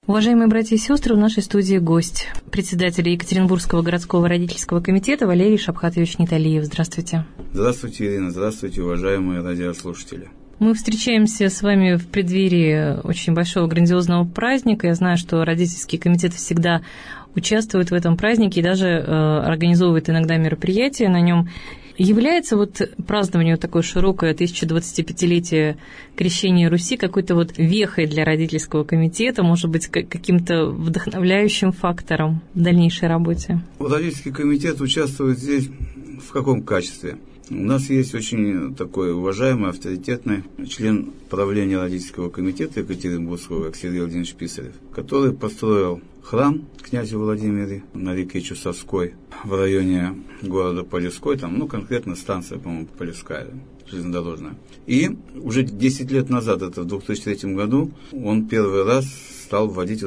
Уважаемые братья и сестры, в нашей студии гость, председатель Екатеринбургского городского родительского комитета Валерий Шапхатович Ниталиев. Здравствуйте. Здравствуйте, Ирина. Здравствуйте, уважаемые радиослушатели. Мы встречаемся с вами в преддверии очень большого грандиозного праздника. Я знаю, что родительский комитет всегда участвует в этом празднике и даже организовывает иногда мероприятия на нем. Является празднование такое широкое 1025-летие крещения Руси какой-то вехой для родительского комитета, может быть, каким-то вдохновляющим фактором в дальнейшей работе? Родительский комитет участвует здесь в каком качестве? У нас есть очень такой уважаемый, авторитетный член правления родительского комитета Екатеринбургского Сергей Владимирович Писарев, который построил храм князю Владимире на реке Чусовской в районе города Полесской, конкретно станция, по-моему, Полесская, железнодорожная. И уже 10 лет назад, это в 2003 году, он первый раз стал вводить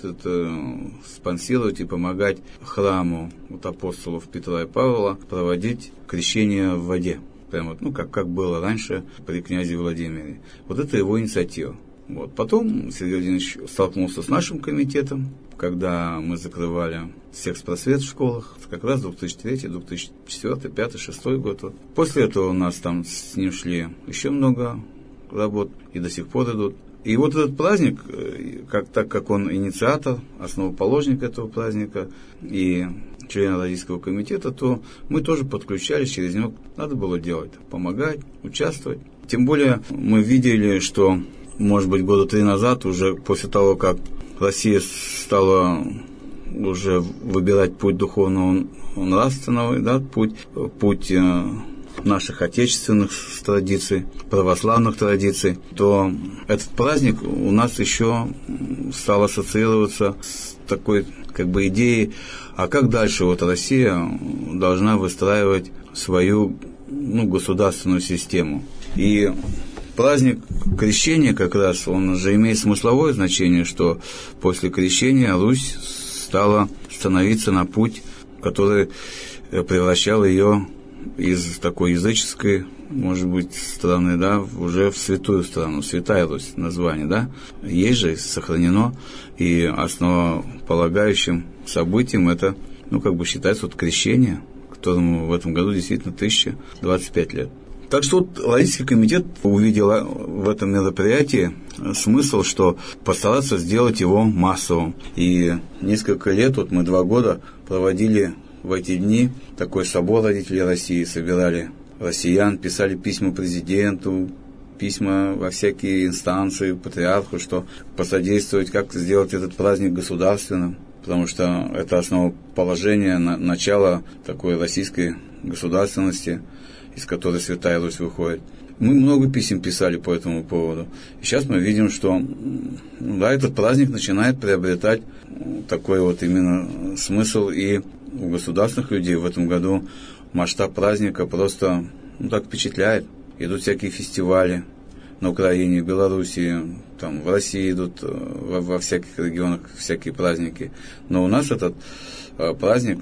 спонсировать и помогать храму апостолов Петра и Павла проводить крещение в воде. Прямо как было раньше при князе Владимире. Это его инициатива. Потом Сергей Владимирович столкнулся с нашим комитетом, когда мы закрывали секс-просвет в школах, как раз 2003, 2004, 2005, 2006 год. После этого у нас там с ним шли еще много работ и до сих пор идут. И этот праздник, так как он инициатор, основоположник этого праздника и член родительского комитета, то мы тоже подключались, через него надо было делать, помогать, участвовать. Тем более мы видели, что, может быть, года 3 назад, уже после того, как Россия стала уже выбирать путь духовного, нравственного, путь наших отечественных традиций, православных традиций, то этот праздник у нас еще стал ассоциироваться с такой идеей, а как дальше Россия должна выстраивать свою государственную систему. И праздник крещения как раз, он же имеет смысловое значение, что после крещения Русь стала становиться на путь, который превращал ее из такой языческой, может быть, страны, уже в святую страну, Святая Русь название, Есть же сохранено, и основополагающим событием это, считается крещение, которому в этом году действительно 1025 лет. Так что родительский комитет увидел в этом мероприятии смысл, что постараться сделать его массовым. И несколько лет, мы 2 года проводили в эти дни такой собор родителей России, собирали россиян, писали письма президенту, письма во всякие инстанции, патриарху, что посодействовать, как сделать этот праздник государственным, потому что это основоположение, начало такой российской государственности, из которой Святая Русь выходит. Мы много писем писали по этому поводу. И сейчас мы видим, что этот праздник начинает приобретать такой именно смысл, и у государственных людей в этом году масштаб праздника просто так впечатляет. Идут всякие фестивали на Украине, в Белоруссии, в России идут во всяких регионах всякие праздники. Но у нас этот праздник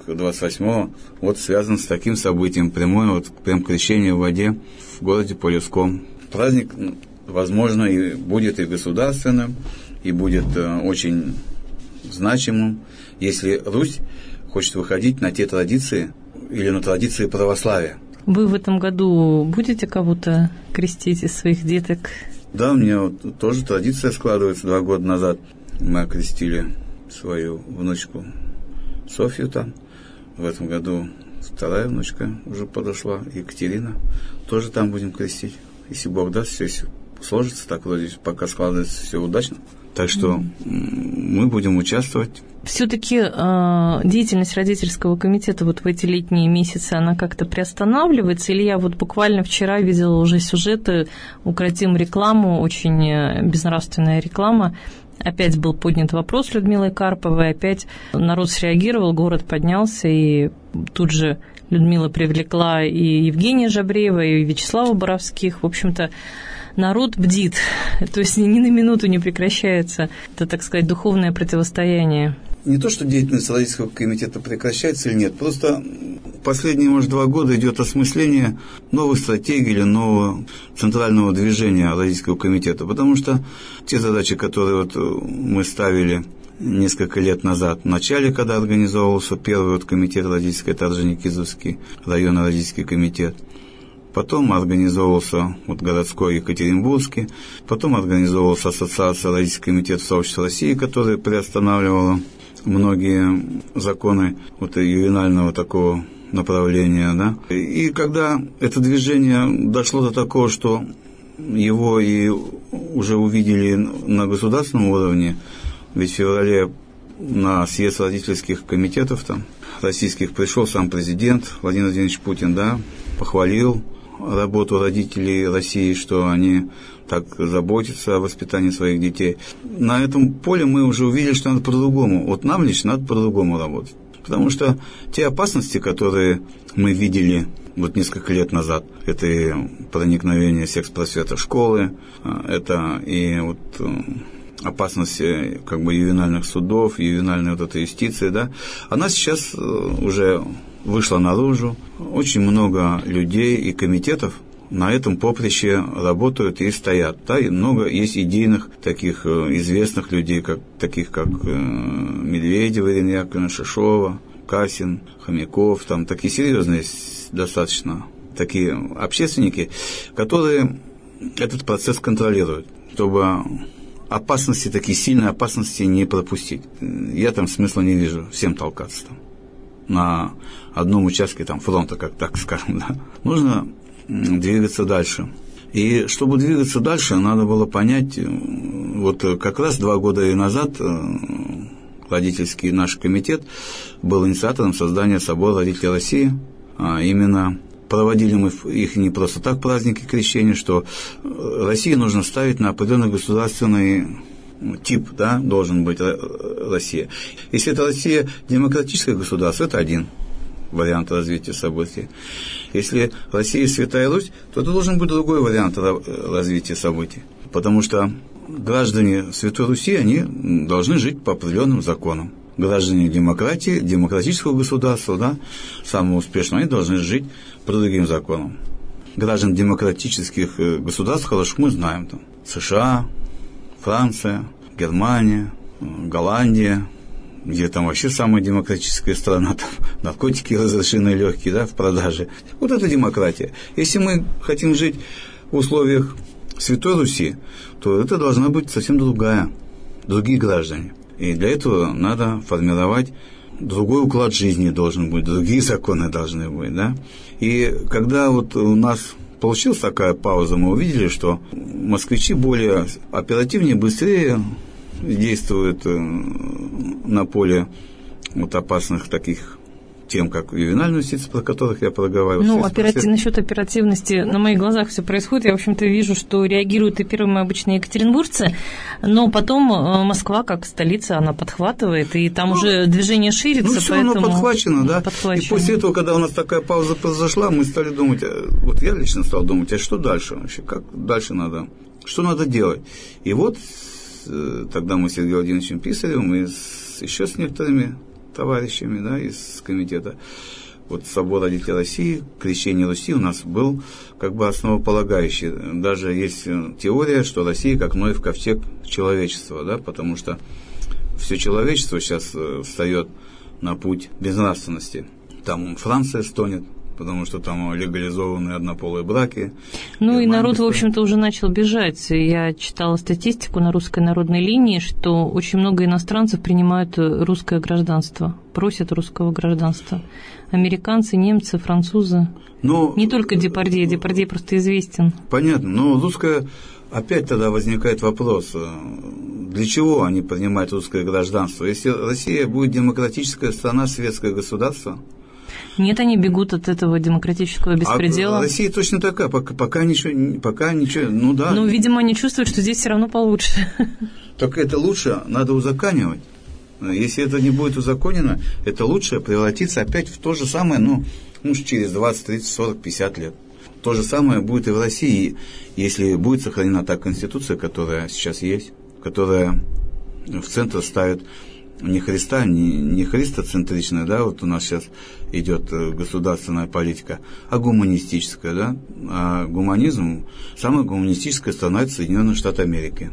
28-го связан с таким событием, прям крещение в воде в городе Полесском. Праздник, возможно, и будет и государственным, и будет очень значимым, если Русь хочет выходить на те традиции или на традиции православия. Вы в этом году будете кого-то крестить из своих деток? Да, у меня тоже традиция складывается. 2 года назад мы окрестили свою внучку Софью там. В этом году 2-я внучка уже подошла, Екатерина. Тоже там будем крестить. Если Бог даст, все сложится так вроде, пока складывается все удачно. Так что мы будем участвовать. Все-таки деятельность родительского комитета в эти летние месяцы, она как-то приостанавливается? Или я буквально вчера видела уже сюжеты, укротим рекламу, очень безнравственная реклама. Опять был поднят вопрос Людмилой Карповой, опять народ среагировал, город поднялся, и тут же Людмила привлекла и Евгения Жабреева, и Вячеслава Боровских. В общем-то, народ бдит, то есть ни на минуту не прекращается это, так сказать, духовное противостояние. Не то, что деятельность родительского комитета прекращается или нет, просто последние, может, 2 года идет осмысление новой стратегии или нового центрального движения родительского комитета, потому что те задачи, которые мы ставили несколько лет назад, в начале, когда организовывался первый комитет родительской, это Орджоникидзевский районный родительский комитет. Потом организовывался городской Екатеринбургский, потом организовывалась ассоциация родительских комитетов сообщества России, которая приостанавливала многие законы ювенального такого направления, да. И когда это движение дошло до такого, что его и уже увидели на государственном уровне, ведь в феврале на съезд родительских комитетов российских пришел сам президент Владимир Владимирович Путин, да, похвалил работу родителей России, что они так заботятся о воспитании своих детей. На этом поле мы уже увидели, что надо по-другому. Нам лично надо по-другому работать. Потому что те опасности, которые мы видели несколько лет назад, это и проникновение секс-просвета в школы, это и опасности ювенальных судов, ювенальной этой юстиции, да, она сейчас уже вышла наружу. Очень много людей и комитетов на этом поприще работают и стоят. Да, и много есть идейных таких известных людей, таких как Медведева, Ирина Яковлевна, Шишова, Касин, Хомяков, такие серьезные достаточно такие общественники, которые этот процесс контролируют, чтобы опасности, такие сильные опасности не пропустить. Я смысла не вижу всем толкаться на одном участке фронта, как так скажем, да. Нужно двигаться дальше. И чтобы двигаться дальше, надо было понять, как раз 2 года назад родительский наш комитет был инициатором создания Собора родителей России. Именно проводили мы их не просто так праздники крещения, что России нужно ставить на определенный государственный тип, да, должен быть Россия. Если это Россия демократическое государство, это один вариант развития событий. Если Россия Святая Русь, то это должен быть другой вариант развития событий. Потому что граждане Святой Руси, они должны жить по определенным законам. Граждане демократии, демократического государства, да, самого успешного, они должны жить по другим законам. Граждан демократических государств, хорошо мы знаем, США, Франция, Германия, Голландия, где вообще самая демократическая страна, наркотики разрешены легкие, да, в продаже. Это демократия. Если мы хотим жить в условиях Святой Руси, то это должна быть совсем другие граждане. И для этого надо формировать другой уклад жизни должен быть, другие законы должны быть, да. И когда у нас получилась такая пауза, мы увидели, что москвичи более оперативнее, быстрее действуют на поле опасных таких тем, как ювенальная юстиция, про которых я проговаривал. Насчет оперативности, на моих глазах все происходит. Я, в общем-то, вижу, что реагируют и первыми обычные екатеринбуржцы, но потом Москва, как столица, она подхватывает, и там уже движение ширится. Все равно подхвачено, да. И после этого, когда у нас такая пауза произошла, мы стали думать, я лично стал думать, что дальше вообще, как дальше надо, что надо делать. И тогда мы с Сергеем Владимировичем Писаревым и еще с некоторыми товарищами, да, из комитета Собор родителей России, крещение Руси у нас был основополагающий. Даже есть теория, что Россия как Ноев ковчег человечества, да, потому что все человечество сейчас встает на путь безнравственности. Там Франция стонет, потому что там легализованы однополые браки. И народ, в общем-то, уже начал бежать. Я читала статистику на русской народной линии, что очень много иностранцев принимают русское гражданство, просят русского гражданства. Американцы, немцы, французы. Не только Депардье, Депардье просто известен. Понятно, но русское... Опять тогда возникает вопрос, для чего они принимают русское гражданство? Если Россия будет демократическая страна, светское государство... Нет, они бегут от этого демократического беспредела. А Россия точно такая, пока ничего, да. Видимо, они чувствуют, что здесь все равно получше. Так это лучше надо узаконивать. Если это не будет узаконено, это лучше превратится опять в то же самое, через 20, 30, 40, 50 лет. То же самое будет и в России, если будет сохранена та конституция, которая сейчас есть, которая в центр ставит не Христа, не христоцентричная, да, у нас сейчас идет государственная политика, а гуманистическая, да, а гуманизм, самая гуманистическая страна – это Соединенные Штаты Америки.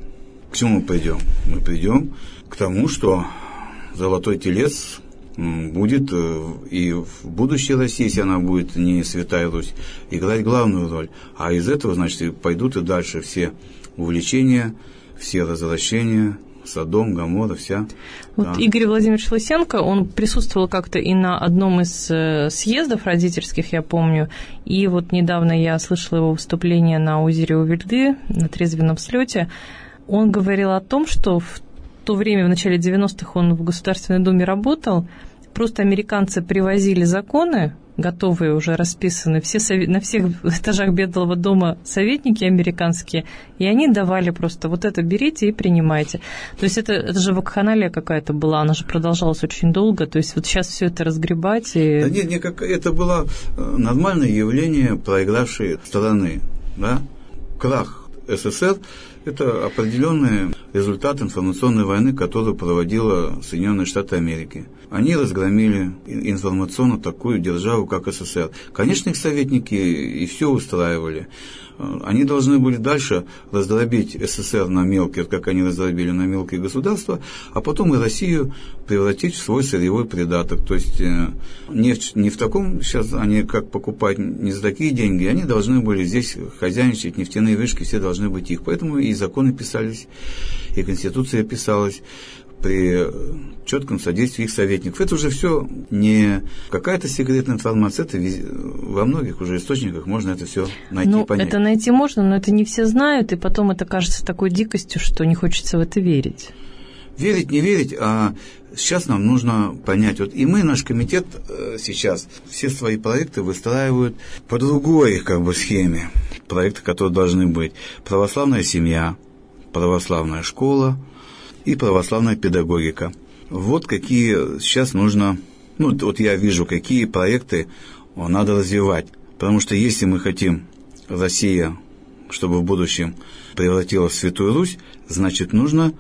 К чему мы придем? Мы придем к тому, что золотой телец будет и в будущей России, если она будет не Святая Русь, играть главную роль. А из этого, значит, пойдут и дальше все увлечения, все развращения, Содом, Гоморра, вся. Вот да. Игорь Владимирович Лысенко, он присутствовал как-то и на одном из съездов родительских, я помню, и вот недавно я слышала его выступление на озере Увельды, на трезвенном слете. Он говорил о том, что в то время, в начале 90-х, он в Государственной Думе работал, просто американцы привозили законы, готовые, уже расписаны, на всех этажах Белого дома советники американские, и они давали просто вот это берите и принимайте. То есть это же вакханалия какая-то была, она же продолжалась очень долго, то есть вот сейчас все это разгребать и... Да нет, это было нормальное явление проигравшей стороны, да? Крах СССР – это определенный результат информационной войны, которую проводила Соединенные Штаты Америки. Они разгромили информационно такую державу, как СССР. Конечно, их советники и все устраивали. Они должны были дальше раздробить СССР на мелкие, как они раздробили на мелкие государства, а потом и Россию превратить в свой сырьевой придаток. То есть нефть не в таком, сейчас они как покупать не за такие деньги, они должны были здесь хозяйничать, нефтяные вышки все должны быть их. Поэтому и законы писались, и Конституция писалась при четком содействии их советников. Это уже все не какая-то секретная информация, это во многих уже источниках можно это все найти и понять. Это найти можно, но это не все знают, и потом это кажется такой дикостью, что не хочется в это верить. Верить, не верить, а сейчас нам нужно понять. Вот и мы, наш комитет сейчас, все свои проекты выстраивают по другой схеме. Проекты, которые должны быть. Православная семья, православная школа и православная педагогика. Вот какие сейчас нужно, вот я вижу, какие проекты надо развивать. Потому что если мы хотим Россия, чтобы в будущем превратилась в Святую Русь, значит, нужно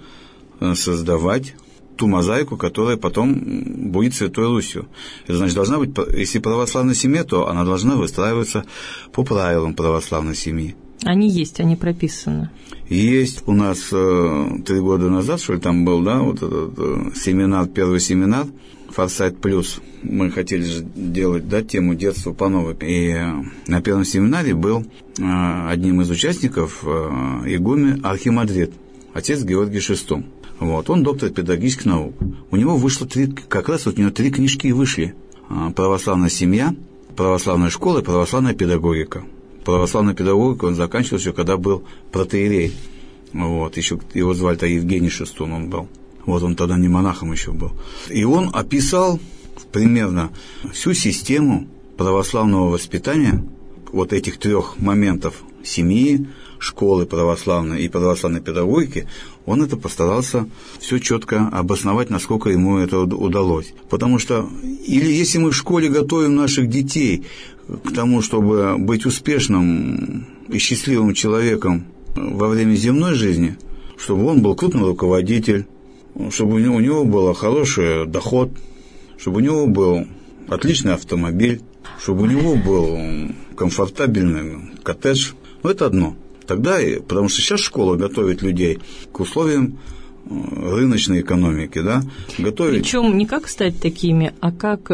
создавать ту мозаику, которая потом будет Святой Русью. Это значит, должна быть, если православная семья, то она должна выстраиваться по правилам православной семьи. Они есть, они прописаны. Есть у нас 3 года назад, что ли, там был, да, вот этот семинар, первый семинар, Форсайт Плюс. Мы хотели же делать, да, тему детства по новой. И на первом семинаре был одним из участников игумен Архимандрит, отец Георгий VI. Вот, он доктор педагогических наук. У него вышло 3 книжки и вышли. Православная семья, православная школа и православная педагогика. Православную педагогику он заканчивал еще, когда был протоиерей. Вот, еще его звали-то Евгений VI он был. Вот, он тогда не монахом еще был. И он описал примерно всю систему православного воспитания, вот этих 3 моментов семьи, школы православной и православной педагогики, он это постарался все четко обосновать, насколько ему это удалось. Потому что, или если мы в школе готовим наших детей к тому, чтобы быть успешным и счастливым человеком во время земной жизни, чтобы он был крупный руководитель, чтобы у него был хороший доход, чтобы у него был отличный автомобиль, чтобы у него был комфортабельный коттедж, это одно. Тогда, потому что сейчас школа готовит людей к условиям рыночной экономики, да, готовит... Причем не как стать такими, а как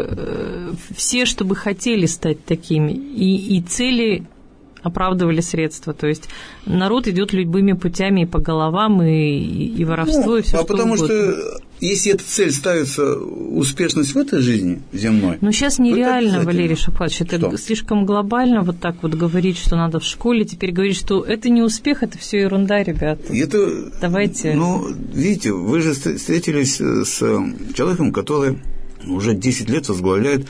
все, чтобы хотели стать такими, и цели оправдывали средства, то есть народ идет любыми путями и по головам, и воровство, и все что потому угодно. Что если эта цель ставится успешность в этой жизни земной... Но сейчас нереально, Валерий Шапхатович, это слишком глобально вот так вот говорить, что надо в школе, теперь говорить, что это не успех, это все ерунда, ребята. Давайте... видите, вы же встретились с человеком, который уже 10 лет возглавляет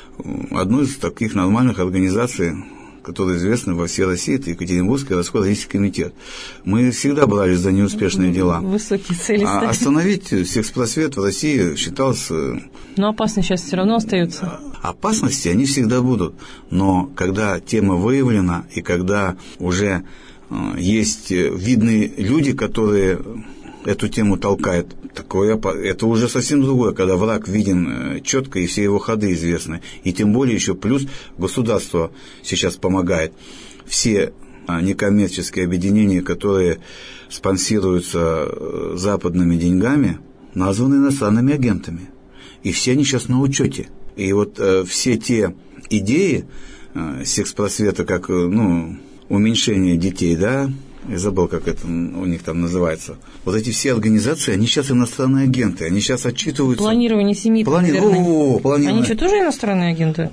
одну из таких нормальных организаций, который известен во всей России, это Екатеринбургский городской родительский комитет. Мы всегда брались за неуспешные дела. Высокие цели ставим. Остановить секспросвет в России считалось... Но опасность сейчас все равно остается. Опасности, они всегда будут. Но когда тема выявлена, и когда уже есть видные люди, которые эту тему толкают, это уже совсем другое, когда враг виден четко и все его ходы известны. И тем более еще плюс государство сейчас помогает. Все некоммерческие объединения, которые спонсируются западными деньгами, названы иностранными агентами. И все они сейчас на учете. И вот все те идеи секс-просвета, как уменьшение детей, да, я забыл, как это у них там называется. Вот эти все организации, они сейчас иностранные агенты, они сейчас отчитываются. Планирование семьи. Планирование. Они что, тоже иностранные агенты?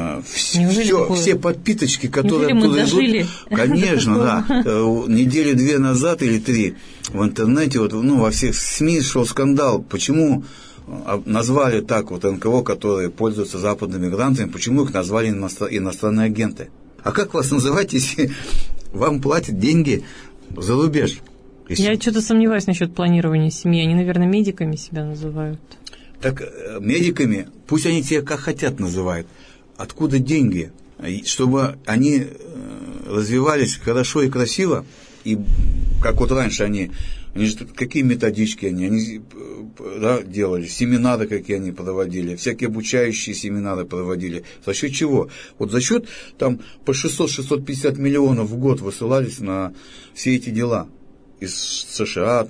Все подпиточки, которые оттуда идут. Конечно, да. Недели 2 назад или 3 в интернете, во всех СМИ шел скандал. Почему назвали так НКО, которые пользуются западными грантами, почему их назвали иностранные агенты? А как вас называть, если вам платят деньги за рубеж? Я что-то сомневаюсь насчет планирования семьи. Они, наверное, медиками себя называют. Так медиками, пусть они тебя как хотят называют. Откуда деньги? Чтобы они развивались хорошо и красиво, и как раньше они же какие методички они делали, семинары какие они проводили, всякие обучающие семинары проводили. За счет чего? За счет там по 600-650 миллионов в год высылались на все эти дела. Из США,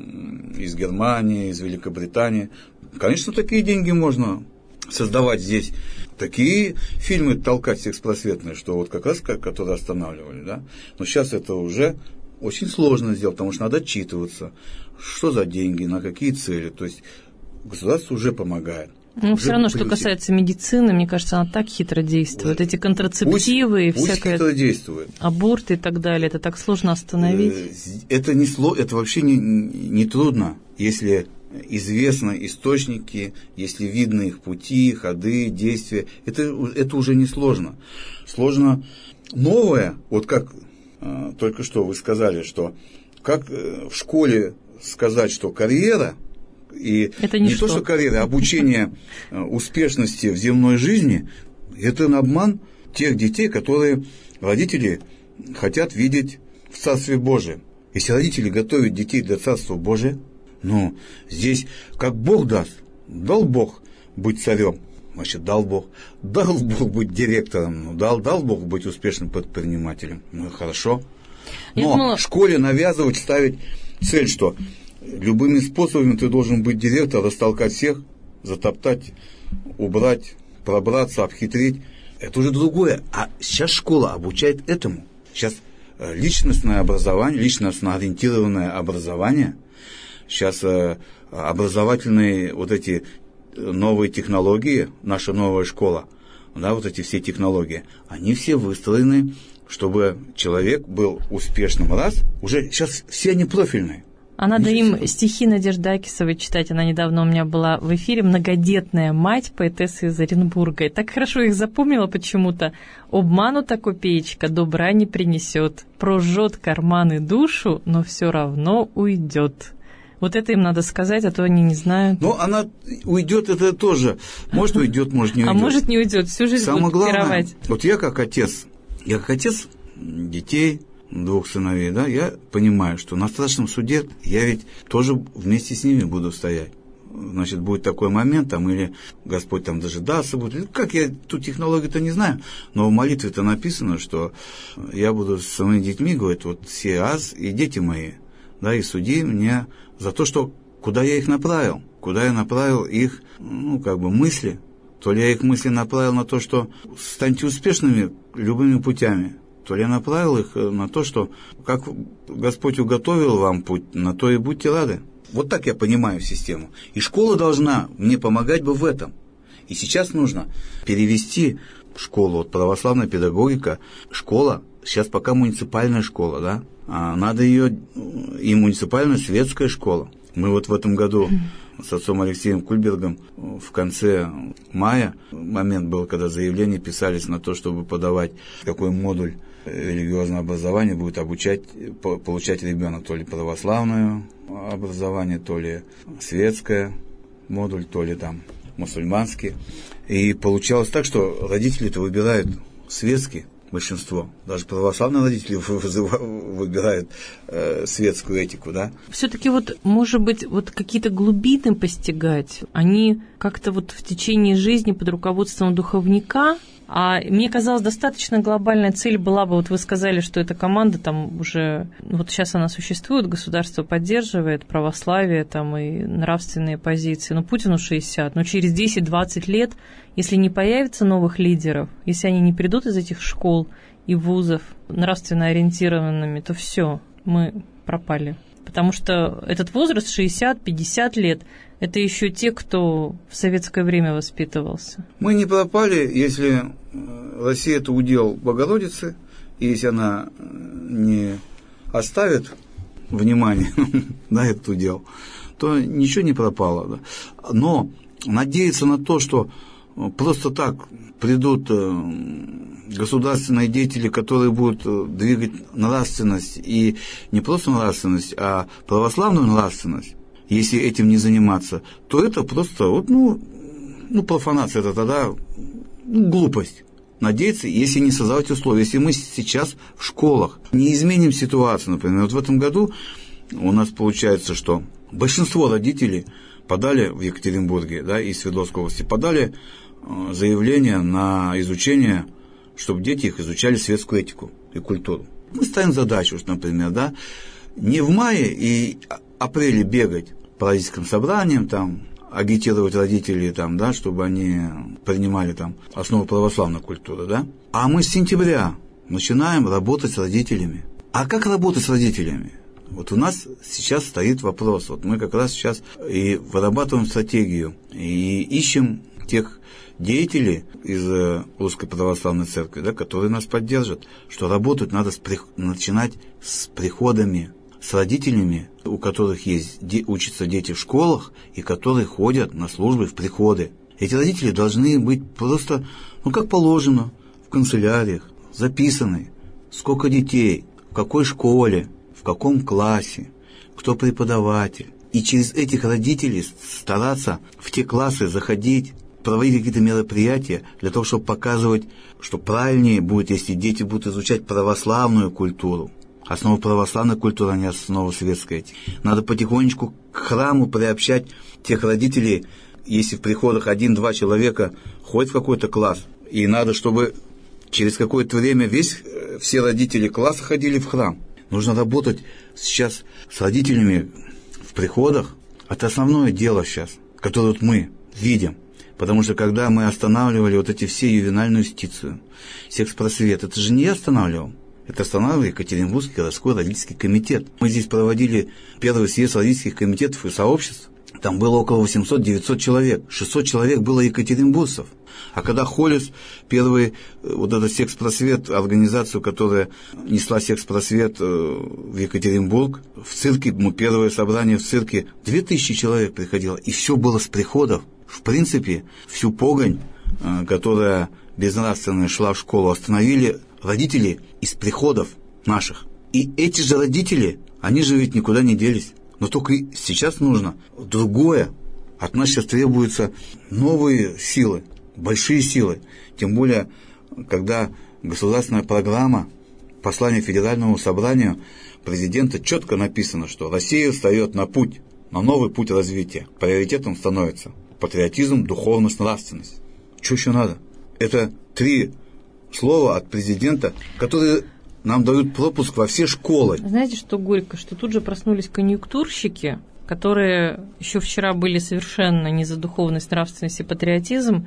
из Германии, из Великобритании. Конечно, такие деньги можно создавать здесь. Такие фильмы толкать секс-просветные, что как раз которые останавливали, да. Но сейчас это уже очень сложно сделать, потому что надо отчитываться, что за деньги, на какие цели. То есть государство уже помогает. Но все равно, что касается медицины, мне кажется, она так хитро действует. Эти контрацептивы и всякое, аборты и так далее, это так сложно остановить. Это вообще не трудно, если известны источники, если видны их пути, ходы, действия. Это уже не сложно. Сложно новое, как только что вы сказали, что как в школе сказать, что карьера, и это не то, что карьера, а обучение успешности в земной жизни, это обман тех детей, которые родители хотят видеть в Царстве Божьем. Если родители готовят детей для Царства Божия, здесь как Бог даст. Дал Бог быть царем, значит, дал Бог быть директором, дал Бог быть успешным предпринимателем. Хорошо. Но в школе навязывать, ставить цель, что любыми способами ты должен быть директором, растолкать всех, затоптать, убрать, пробраться, обхитрить. Это уже другое. А сейчас школа обучает этому. Сейчас личностное образование, личностно ориентированное образование, сейчас образовательные эти новые технологии, наша новая школа, эти все технологии, они все выстроены, чтобы человек был успешным. Уже сейчас все они профильные. А надо им стихи Надежды Акисовой читать. Она недавно у меня была в эфире. Многодетная мать, поэтесса из Оренбурга. И так хорошо их запомнила почему-то. «Обманута копеечка добра не принесет. Прожжет карманы душу, но все равно уйдет». Вот это им надо сказать, а то они не знают. Она уйдет, это тоже. Может, уйдет, может, не уйдет. А может, не уйдет, всю жизнь будет пировать. Я как отец детей, 2 сыновей, я понимаю, что на страшном суде я ведь тоже вместе с ними буду стоять. Значит, будет такой момент, или Господь дожидаться будет. Как я ту технологию-то не знаю, но в молитве-то написано, что я буду с своими детьми, говорит, все аз и дети мои, и суди меня за то, что куда я их направил, куда я направил их, мысли. То ли я их мысли направил на то, что станьте успешными любыми путями, то ли я направил их на то, что как Господь уготовил вам путь, на то и будьте рады. Вот так я понимаю систему. И школа должна мне помогать в этом. И сейчас нужно перевести школу, православная педагогика, школа, сейчас пока муниципальная школа, а надо ее и муниципальная светская школа. Мы в этом году с отцом Алексеем Кульбергом в конце мая, момент был, когда заявления писались на то, чтобы подавать, какой модуль религиозного образования будет получать ребенок, то ли православное образование, то ли светское модуль, то ли мусульманский. И получалось так, что родители-то выбирают светский, большинство. Даже православные родители выбирают светскую этику, Все-таки может быть, какие-то глубины постигать, они как-то в течение жизни под руководством духовника, А мне казалось, достаточно глобальная цель была бы, вот вы сказали, что эта команда там уже, вот сейчас она существует, государство поддерживает православие там и нравственные позиции, но Путину 60, но через 10-20 лет, если не появится новых лидеров, если они не придут из этих школ и вузов нравственно ориентированными, то все, мы пропали. Потому что этот возраст 60-50 лет, это еще те, кто в советское время воспитывался. Мы не пропали, если Россия – это удел Богородицы, и если она не оставит внимание на этот удел, то ничего не пропало. Да. Но надеяться на то, что просто так придут государственные деятели, которые будут двигать нравственность, и не просто нравственность, а православную нравственность, если этим не заниматься, то это просто профанация, это тогда глупость. Надеяться, если не создавать условия. Если мы сейчас в школах не изменим ситуацию, например, вот в этом году у нас получается, что большинство родителей подали в Екатеринбурге, да, из Свердловской области, подали заявление на изучение, чтобы дети их изучали светскую этику и культуру. Мы ставим задачу, что, например, да, не в мае и апреле бегать по родительским собраниям, там, агитировать родителей, там, да, чтобы они принимали там основу православной культуры, да, а мы с сентября начинаем работать с родителями. А как работать с родителями? Вот у нас сейчас стоит вопрос, вот мы как раз сейчас и вырабатываем стратегию, и ищем тех деятелей из Русской Православной Церкви, да, которые нас поддержат, что работать надо начинать с приходами, с родителями, у которых учатся дети в школах и которые ходят на службы в приходы. Эти родители должны быть просто, как положено, в канцеляриях, записаны, сколько детей, в какой школе, в каком классе, кто преподаватель. И через этих родителей стараться в те классы заходить, проводить какие-то мероприятия для того, чтобы показывать, что правильнее будет, если дети будут изучать православную культуру. Основа православной культуры, а не основа светской этики. Надо потихонечку к храму приобщать тех родителей, если в приходах 1-2 человека ходят в какой-то класс, и надо, чтобы через какое-то время все родители класса ходили в храм. Нужно работать сейчас с родителями в приходах. Это основное дело сейчас, которое вот мы видим. Потому что когда мы останавливали вот эти все ювенальную юстицию, секс-просвет, это же не я останавливал. Это останавливал Екатеринбургский городской родительский комитет. Мы здесь проводили первый съезд родительских комитетов и сообществ. Там было около 800-900 человек. 600 человек было екатеринбуржцев. А когда Холлис, первый, вот этот секс-просвет, организацию, которая несла секс-просвет в Екатеринбург, в цирке, первое собрание в цирке, 2000 человек приходило. И все было с приходов. В принципе, всю погонь, которая безнравственная шла в школу, остановили родители из приходов наших. И эти же родители, они же ведь никуда не делись. Но только сейчас нужно другое. От нас сейчас требуются новые силы, большие силы. Тем более, когда государственная программа, послание Федеральному собранию президента четко написано, что Россия встает на новый путь развития. Приоритетом становится патриотизм, духовность, нравственность. Что еще надо? Это 3 слова от президента, которые нам дают пропуск во все школы. Знаете, что горько? Что тут же проснулись конъюнктурщики, которые еще вчера были совершенно не за духовность, нравственность и патриотизм,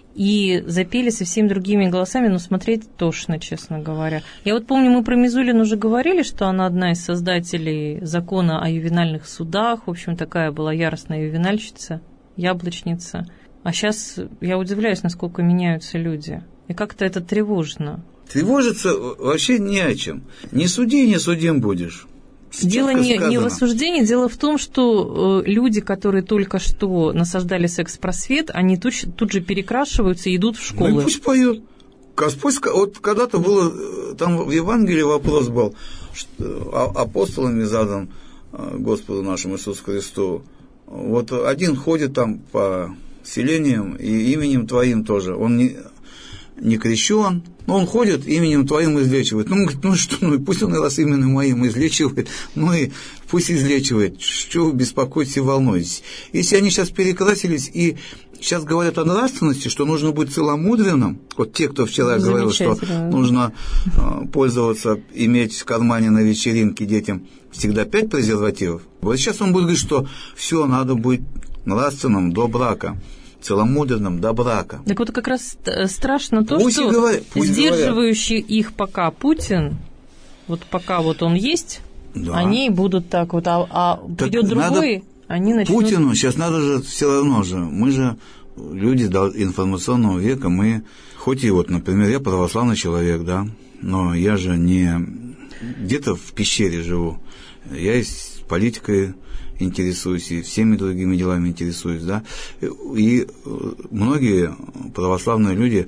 и запели совсем другими голосами, но смотреть тошно, честно говоря. Я вот помню, мы про Мизулину уже говорили, что она одна из создателей закона о ювенальных судах, в общем, такая была яростная ювенальщица, яблочница. А сейчас я удивляюсь, насколько меняются люди. И как-то это тревожно. Тревожиться вообще не о чем. Не суди, не судим будешь. Дело не в осуждении, дело в том, что люди, которые только что насаждали секс-просвет, они тут же перекрашиваются и идут в школы. Ну пусть поют. Господь, вот когда-то было, там в Евангелии вопрос был, что апостолами задан Господу нашему Иисусу Христу. Вот один ходит там по селениям и именем твоим тоже. Он не крещен, но он ходит, именем твоим излечивает. Ну, он говорит, ну что, ну пусть он и вас именем моим излечивает, ну и пусть излечивает, что вы беспокоитесь и волнуетесь. Если они сейчас перекрасились и сейчас говорят о нравственности, что нужно быть целомудренным, вот те, кто вчера говорил, что нужно пользоваться, иметь в кармане на вечеринке детям всегда 5 презервативов, вот сейчас он будет говорить, что все, надо быть нравственным до брака, целомудренным до брака. Так вот как раз страшно то, пусть что пусть сдерживающий их пока Путин, вот пока вот он есть, да, они будут так вот, а придет другой, они начнут... Путину сейчас надо же все равно же, мы же люди информационного века, мы, хоть и вот, например, я православный человек, да, но я же не где-то в пещере живу, я и с политикой интересуюсь, и всеми другими делами интересуюсь, да, и многие православные люди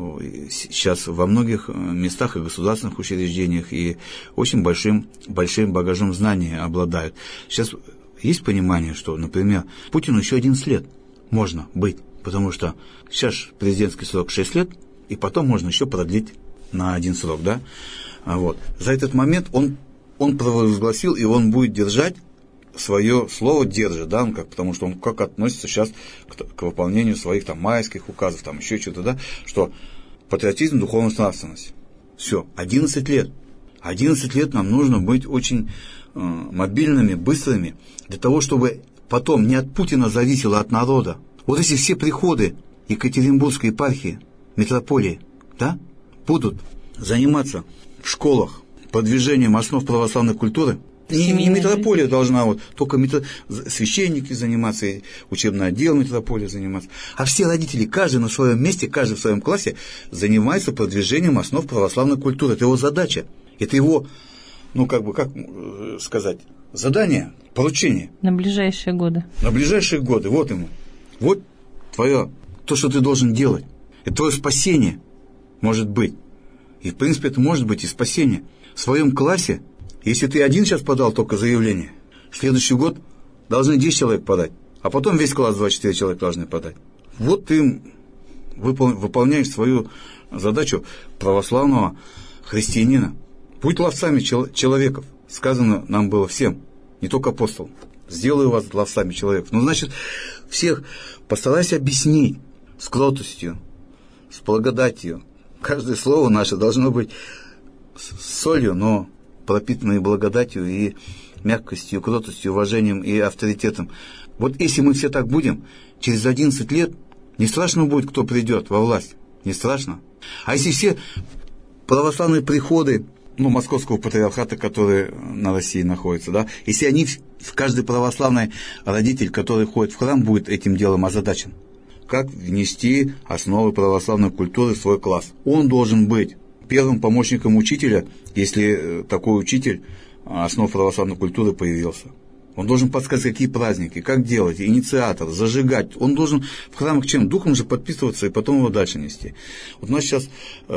сейчас во многих местах и государственных учреждениях и очень большим багажом знаний обладают. Сейчас есть понимание, что, например, Путину еще 11 лет можно быть, потому что сейчас президентский срок 6 лет, и потом можно еще продлить на один срок, да, вот. За этот момент он провозгласил, и он будет держать свое слово, держит, да, потому что он как относится сейчас к выполнению своих там майских указов, там еще что-то, да, что патриотизм, духовность, нравственность. Все, 11 лет. 11 лет нам нужно быть очень мобильными, быстрыми, для того, чтобы потом не от Путина зависело, а от народа. Вот если все приходы Екатеринбургской епархии, митрополии, да, будут заниматься в школах продвижением основ православной культуры, не митрополия должна вот, только священники заниматься, и учебный отдел митрополии заниматься, а все родители, каждый на своем месте, каждый в своем классе занимается продвижением основ православной культуры. Это его задача, это его, ну как бы, как сказать, задание, поручение. На ближайшие годы. На ближайшие годы, вот ему. Вот твое, то, что ты должен делать. Это твое спасение, может быть. И, в принципе, это может быть и спасение. В своем классе, если ты один сейчас подал только заявление, в следующий год должны 10 человек подать, а потом весь класс 24 человека должны подать. Вот ты выполняешь свою задачу православного христианина. Будь ловцами человеков. Сказано нам было всем, не только апостолам. Сделаю вас ловцами человеков. Ну, значит, всех постарайся объяснить с кротостью, с благодатью. Каждое слово наше должно быть с солью, но пропитанное благодатью и мягкостью, кротостью, уважением и авторитетом. Вот если мы все так будем, через 11 лет не страшно будет, кто придет во власть. Не страшно. А если все православные приходы, ну, Московского патриархата, который на России находится, да, если они, каждый православный родитель, который ходит в храм, будет этим делом озадачен. Как внести основы православной культуры в свой класс? Он должен быть первым помощником учителя, если такой учитель основ православной культуры появился. Он должен подсказать, какие праздники, как делать, инициатор, зажигать. Он должен в храмах чем? Духом же подписываться и потом его дальше нести. Вот у нас сейчас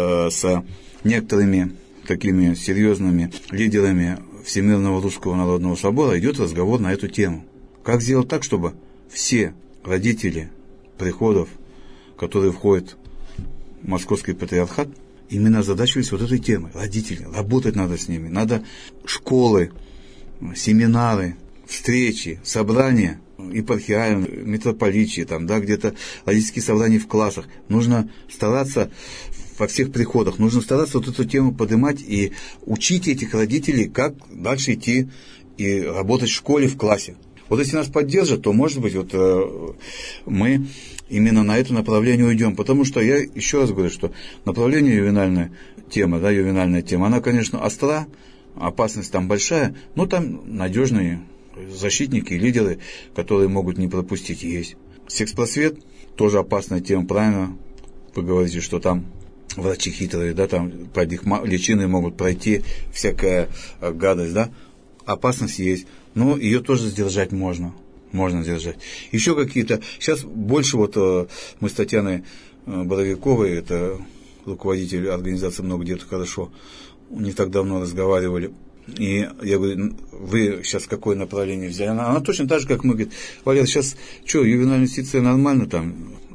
с некоторыми такими серьезными лидерами Всемирного Русского Народного Собора идет разговор на эту тему. Как сделать так, чтобы все родители приходов, которые входят в Московский патриархат, именно озадачивались вот этой темой. Родители, работать надо с ними. Надо школы, семинары, встречи, собрания епархиальные, митрополичьи, там, да, где-то родительские собрания в классах. Нужно стараться во всех приходах, нужно стараться вот эту тему поднимать и учить этих родителей, как дальше идти и работать в школе, в классе. Вот если нас поддержат, то, может быть, вот мы именно на это направление уйдем. Потому что я еще раз говорю, что направление ювенальная тема, да, ювенальная тема, она, конечно, остра, опасность там большая, но там надежные защитники и лидеры, которые могут не пропустить, есть. Секс-просвет тоже опасная тема, правильно? Вы говорите, что там врачи хитрые, да, там под их личиной могут пройти всякая гадость, да. Опасность есть, но ее тоже сдержать можно. Можно сдержать. Еще какие-то... Сейчас больше вот мы с Татьяной Боровиковой, это руководитель организации «Много деток хорошо», не так давно разговаривали. И я говорю, вы сейчас какое направление взяли? Она точно так же, как мы, говорит, Валер, сейчас что, ювенальная юстиция нормально там,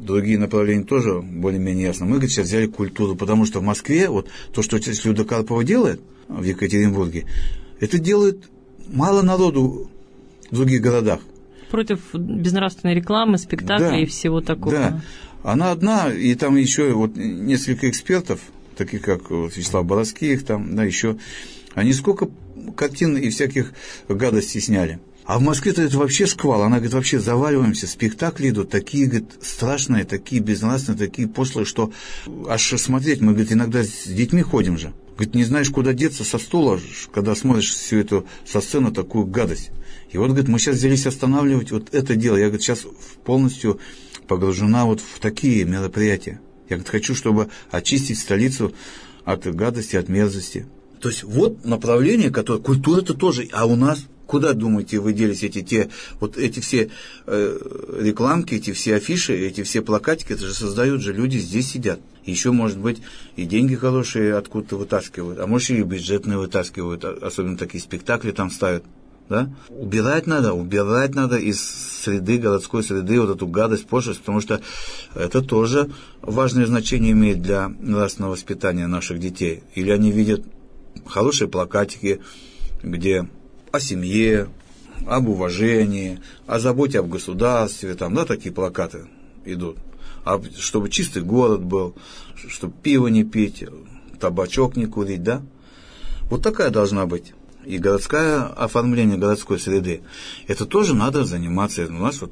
другие направления тоже более-менее ясно. Мы, говорит, сейчас взяли культуру, потому что в Москве, вот то, что отец Люда Карпова делает в Екатеринбурге, это делает мало народу в других городах. Против безнравственной рекламы, спектаклей и всего такого. Да, она одна, и там еще вот несколько экспертов, таких как Вячеслав Боровских, там, да, еще, они сколько картин и всяких гадостей сняли. А в Москве-то это вообще шквал. Она говорит, вообще заваливаемся, спектакли идут такие, говорит, страшные, такие безнравственные, такие пошлые, что аж смотреть, мы, говорит, иногда с детьми ходим же. Говорит, не знаешь, куда деться со стула, когда смотришь всю эту со сцены такую гадость. И вот, говорит, мы сейчас взялись останавливать вот это дело. Я, говорит, сейчас полностью погружена вот в такие мероприятия. Я, говорит, хочу, чтобы очистить столицу от гадости, от мерзости. То есть вот направление, которое... Культура-то тоже, а у нас... Куда, думаете, вы делись эти все рекламки, эти все афиши, эти все плакатики, это же создают же люди, здесь сидят. Еще, может быть, и деньги хорошие откуда-то вытаскивают, а может, и бюджетные вытаскивают, особенно такие спектакли там ставят. Да? Убирать надо из среды, городской среды вот эту гадость, пошлость, потому что это тоже важное значение имеет для нравственного воспитания наших детей. Или они видят хорошие плакатики, где... о семье, об уважении, о заботе об государстве, там, да, такие плакаты идут. Чтобы чистый город был, чтобы пиво не пить, табачок не курить, да. Вот такая должна быть. И городское оформление городской среды. Это тоже надо заниматься. У нас вот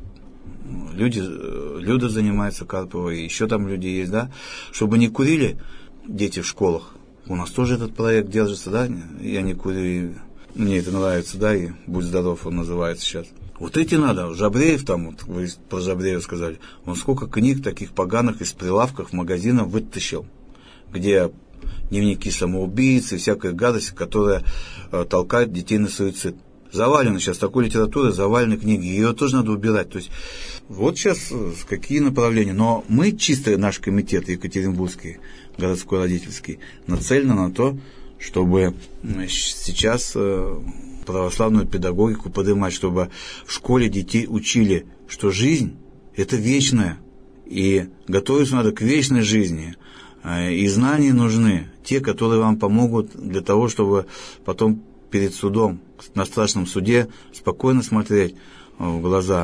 Люда занимается, Карпова, и еще там люди есть, да, чтобы не курили дети в школах. У нас тоже этот проект держится, да, я не курю. Мне это нравится, да, и «Будь здоров» он называется сейчас. Вот эти надо. Жабреев там, вот вы про Жабреева сказали, он сколько книг таких поганых из прилавков магазинов вытащил, где дневники самоубийц и всякая гадость, которая толкает детей на суицид. Завалено сейчас такой литературой, завалены книги, ее тоже надо убирать. То есть вот сейчас какие направления. Но мы, чисто наш комитет екатеринбургский, городской родительский, нацелены на то, чтобы сейчас православную педагогику поднимать, чтобы в школе детей учили, что жизнь – это вечная, и готовиться надо к вечной жизни, и знания нужны, те, которые вам помогут для того, чтобы потом перед судом, на страшном суде, спокойно смотреть в глаза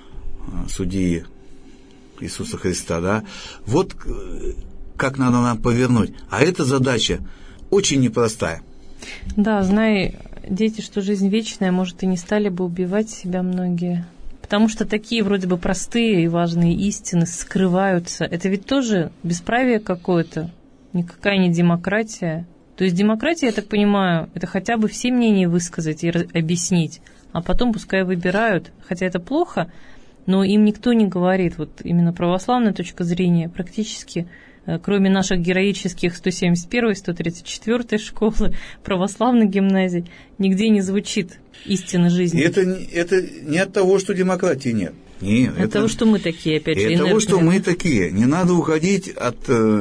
судьи Иисуса Христа, да? Вот как надо нам повернуть. А эта задача очень непростая. Да, знай, дети, что жизнь вечная, может, и не стали бы убивать себя многие. Потому что такие вроде бы простые и важные истины скрываются. Это ведь тоже бесправие какое-то, никакая не демократия. То есть демократия, я так понимаю, это хотя бы все мнения высказать и объяснить, а потом пускай выбирают. Хотя это плохо, но им никто не говорит. Вот именно православная точка зрения практически... Кроме наших героических 171-й, 134-й школы, православных гимназий, нигде не звучит истина жизни. Это не от того, что демократии нет. Нет, от того, что мы такие, опять же. От того, что мы такие. Не надо уходить от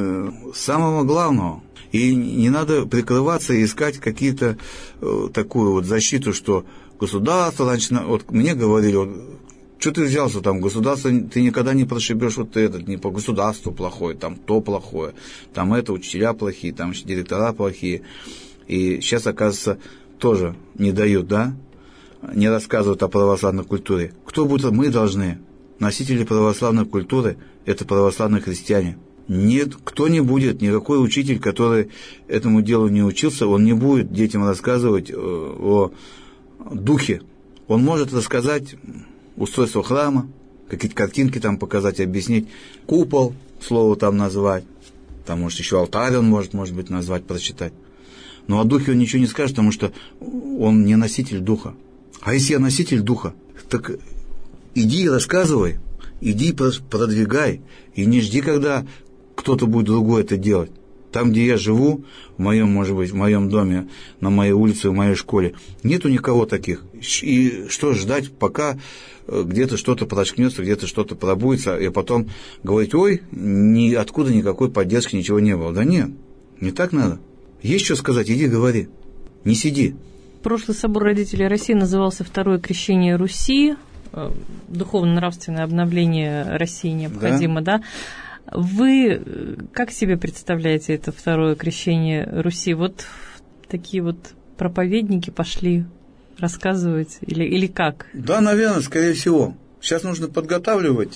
самого главного. И не надо прикрываться и искать какие-то такую вот защиту, что государство, раньше, вот мне говорили, вот, что ты взялся там, государство, ты никогда не прошибешь вот этот, не по государству плохое, там то плохое, там это, учителя плохие, там директора плохие. И сейчас, оказывается, тоже не дают, да, не рассказывают о православной культуре. Кто будет? Мы должны. Носители православной культуры – это православные христиане. Нет, кто не будет, никакой учитель, который этому делу не учился, он не будет детям рассказывать о духе. Он может рассказать устройство храма, какие-то картинки там показать, объяснить, купол, слово там назвать, там, может, еще алтарь он может быть, назвать, прочитать. Но о духе он ничего не скажет, потому что он не носитель духа. А если я носитель духа, так иди и рассказывай, иди продвигай, и не жди, когда кто-то будет другой это делать. Там, где я живу, в моем, может быть, в моем доме, на моей улице, в моей школе, нету никого таких. И что ждать, пока где-то что-то проскнется, где-то что-то пробуется, и потом говорить, ой, ниоткуда никакой поддержки, ничего не было. Да нет, не так надо. Есть что сказать, иди говори, не сиди. Прошлый собор родителей России назывался «Второе крещение Руси». духовно-нравственное обновление России необходимо, да? Вы как себе представляете это второе крещение Руси? Вот такие вот проповедники пошли рассказывать или как? Да, наверное, скорее всего. Сейчас нужно подготавливать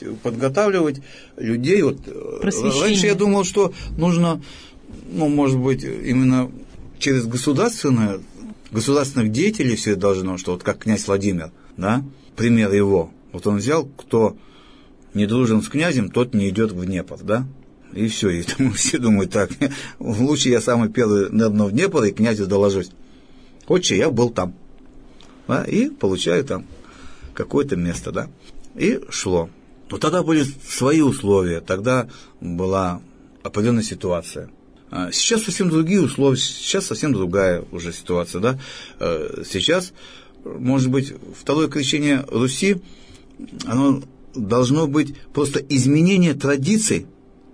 людей. Вот раньше я думал, что нужно, может быть, именно через государственных деятелей все это должно, что вот как князь Владимир, да, пример его. Вот он взял, кто не дружен с князем, тот не идет в Днепр, да? И все, и все думают так, лучше я самый первый нырну в Днепр и князю доложусь. Отче, я был там, да, и получаю там какое-то место, да, и шло. Но тогда были свои условия, тогда была определенная ситуация. Сейчас совсем другие условия, сейчас совсем другая уже ситуация, да. Сейчас, может быть, второе крещение Руси, оно должно быть просто изменение традиций,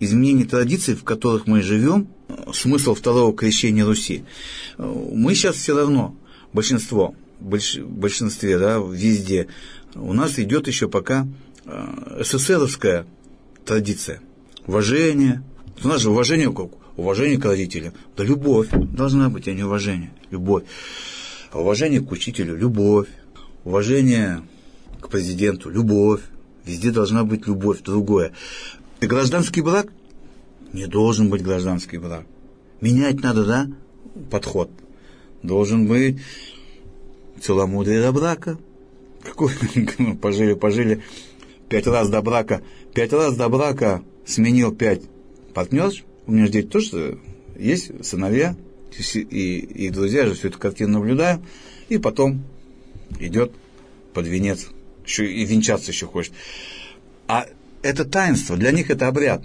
в которых мы живем, смысл второго крещения Руси. Мы сейчас все равно, в большинстве, да, везде, у нас идет еще пока СССРовская традиция. Уважение. У нас же уважение к родителям. Да любовь должна быть, а не уважение. Любовь. Уважение к учителю. Любовь. Уважение к президенту. Любовь. Везде должна быть любовь. Другое. И гражданский брак? Не должен быть гражданский брак. Менять надо, да, подход. Должен быть целомудрие до брака. Какой? Пожили 5 раз до брака. 5 раз до брака сменил 5 партнерш. У меня же дети тоже есть, сыновья и друзья, же всю эту картину наблюдаю. И потом идет под венец. Еще и венчаться еще хочет. А это таинство, для них это обряд.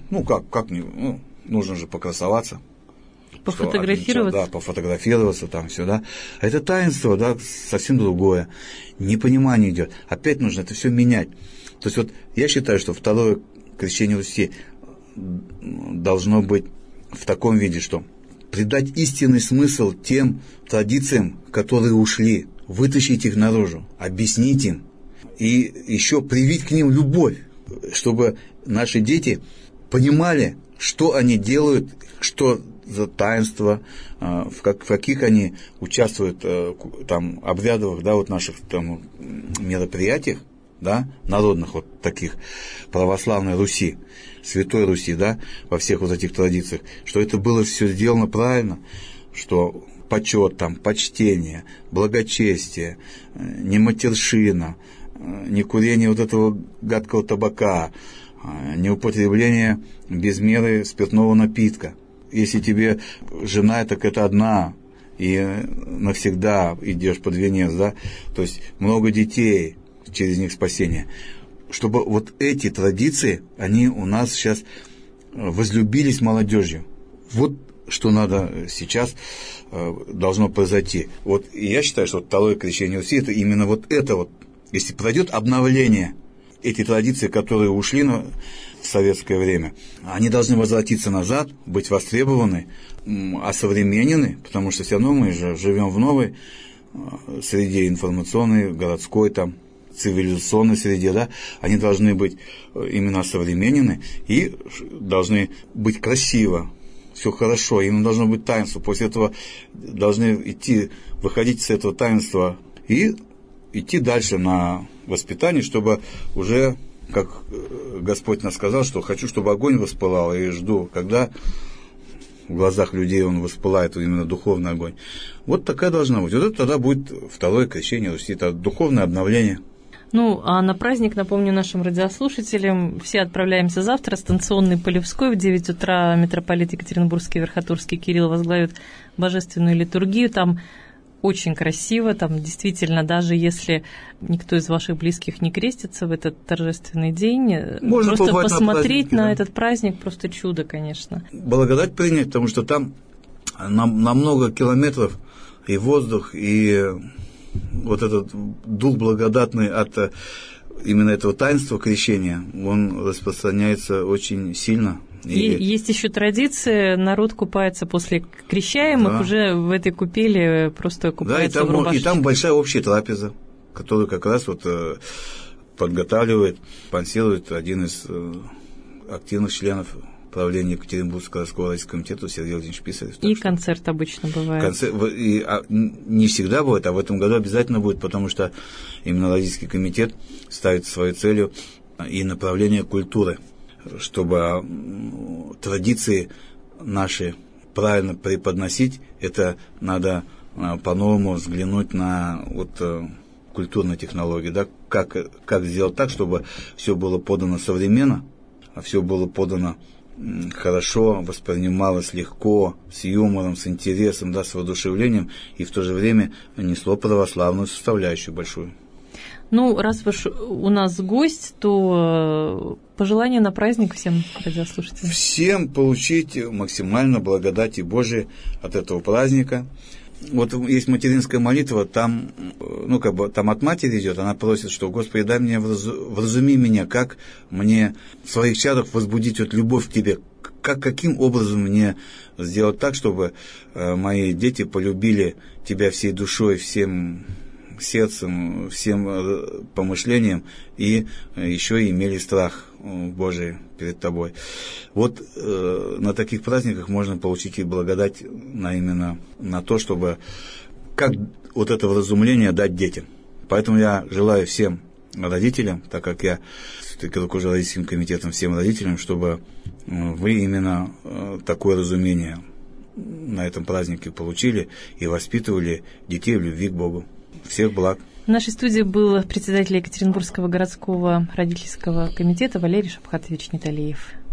Нужно же покрасоваться. Пофотографироваться. Да, пофотографироваться, там все, да. А это таинство, да, совсем другое. Непонимание идет. Опять нужно это все менять. То есть вот я считаю, что второе крещение Руси должно быть в таком виде, что придать истинный смысл тем традициям, которые ушли, вытащить их наружу, объяснить им и еще привить к ним любовь, чтобы наши дети понимали, что они делают, что за таинства, в каких они участвуют там обрядовых, да, вот наших там мероприятиях, да, народных вот таких православной Руси, Святой Руси, да, во всех вот этих традициях, что это было все сделано правильно, что почет, там, почтение, благочестие, не матершина, не курение вот этого гадкого табака, не употребление без меры спиртного напитка. Если тебе жена, так это одна, и навсегда идешь под венец, да, то есть много детей, через них спасение. Чтобы вот эти традиции, они у нас сейчас возлюбились молодежью. Вот что надо сейчас должно произойти. Вот и я считаю, что второе крещение Руси, это именно вот это вот, если пройдет обновление, эти традиции, которые ушли в советское время, они должны возвратиться назад, быть востребованы, осовременены, потому что все равно мы же живем в новой среде информационной, городской, там, цивилизационной среде, да, они должны быть именно осовременены и должны быть красиво, все хорошо, им должно быть таинство, после этого должны выходить с этого таинства и идти дальше на воспитание, чтобы уже, как Господь нас сказал, что хочу, чтобы огонь воспылал, и жду, когда в глазах людей он воспылает, именно духовный огонь. Вот такая должна быть. Вот это тогда будет второе крещение Руси, это духовное обновление. Ну, а на праздник, напомню нашим радиослушателям, все отправляемся завтра. Станционный Полевской в 9 утра митрополит Екатеринбургский Верхотурский Кирилл возглавит божественную литургию. Там очень красиво, там действительно, даже если никто из ваших близких не крестится в этот торжественный день, можно просто посмотреть на этот праздник, просто чудо, конечно. Благодать принять, потому что там на много километров и воздух, и вот этот дух благодатный от именно этого таинства крещения, он распространяется очень сильно. И есть еще традиция, народ купается после крещаемых, да, уже в этой купели просто купается, да, в рубашечке. И там большая общая трапеза, которую как раз вот подготавливает, спонсирует один из активных членов правления Екатеринбургского городского родительского комитета Сергей Владимирович Писарев. И концерт обычно бывает. Не всегда бывает, а в этом году обязательно будет, потому что именно родительский комитет ставит своей целью и направление культуры, чтобы традиции наши правильно преподносить, это надо по-новому взглянуть на культурные технологии, да, как сделать так, чтобы все было подано современно, а все было подано хорошо, воспринималось легко, с юмором, с интересом, да, с воодушевлением, и в то же время несло православную составляющую большую. Ну, раз уж у нас гость, то пожелания на праздник всем радиослушателям. Всем получить максимально благодати Божией от этого праздника. Вот есть материнская молитва, там, там от матери идет, она просит, что Господи, дай мне вразуми меня, как мне в своих чадах возбудить любовь к Тебе, каким образом мне сделать так, чтобы мои дети полюбили Тебя всей душой, всем сердцем, всем помышлением и еще имели страх Божий перед Тобой. Вот на таких праздниках можно получить и благодать именно на то, чтобы как это вразумление дать детям. Поэтому я желаю всем родителям, так как я все-таки руковожу родительским комитетом, всем родителям, чтобы вы именно такое разумение на этом празднике получили и воспитывали детей в любви к Богу. Всех благ. В нашей студии был председатель Екатеринбургского городского родительского комитета Валерий Шапхатович Неталиев.